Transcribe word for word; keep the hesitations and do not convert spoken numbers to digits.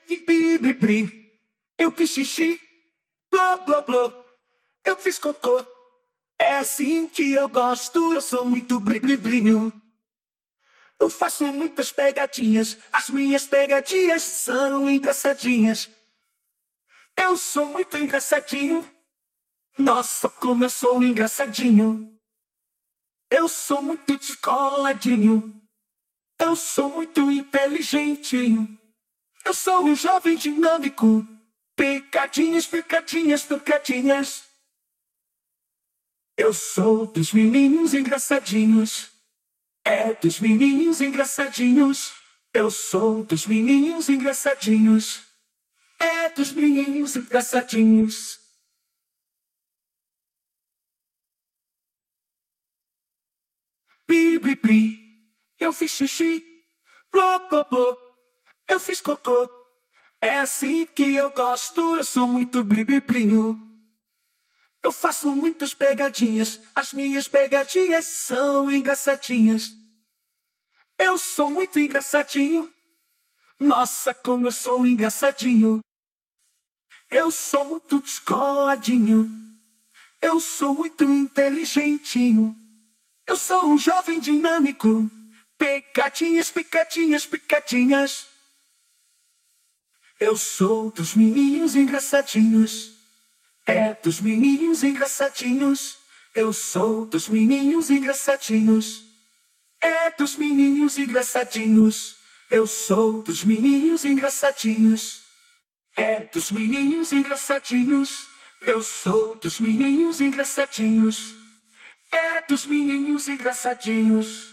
Bibibri, eu fiz xixi, blá blá blá, eu fiz cocô. É assim que eu gosto, eu sou muito bliblinho. Eu faço muitas pegadinhas, as minhas pegadinhas são engraçadinhas. Eu sou muito engraçadinho, nossa, como eu sou engraçadinho. Eu sou muito descoladinho, eu sou muito inteligentinho. Eu sou um jovem dinâmico, picadinhas, picadinhas, picadinhas. Eu sou dos menininhos engraçadinhos, é dos menininhos engraçadinhos. Eu sou dos menininhos engraçadinhos, é dos menininhos engraçadinhos. Bi, bi, bi, eu fiz xixi, blá, blá, blá, eu fiz cocô. É assim que eu gosto, eu sou muito bliblinho. Eu faço muitas pegadinhas, as minhas pegadinhas são engraçadinhas. Eu sou muito engraçadinho, nossa, como eu sou engraçadinho. Eu sou muito descoladinho, eu sou muito inteligentinho. Eu sou um jovem dinâmico, picadinhas, picadinhas, picadinhas. Eu sou dos menininhos engraçadinhos, é dos menininhos engraçadinhos. Eu sou dos menininhos engraçadinhos, é dos menininhos engraçadinhos. Eu sou dos menininhos engraçadinhos, é dos menininhos engraçadinhos. Eu sou dos menininhos engraçadinhos, é dos menininhos engraçadinhos.